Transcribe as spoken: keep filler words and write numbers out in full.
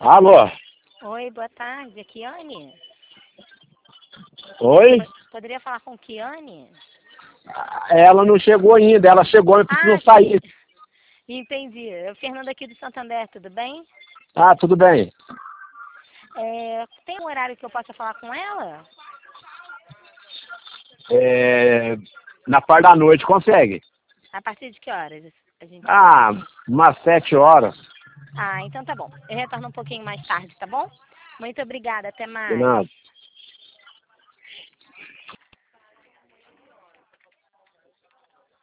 Alô? Oi, boa tarde. É Kiane? Oi? Poderia falar com Kiane? Ela não chegou ainda, ela chegou, eu preciso Ah, sair. entendi. Eu, Fernanda aqui do Santander, tudo bem? Ah, tudo bem. É, tem um horário que eu possa falar com ela? É, na parte da noite, consegue? A partir de que horas a gente Ah, consegue? umas sete horas. Ah, então tá bom. Eu retorno um pouquinho mais tarde, tá bom? Muito obrigada, até De mais. nada.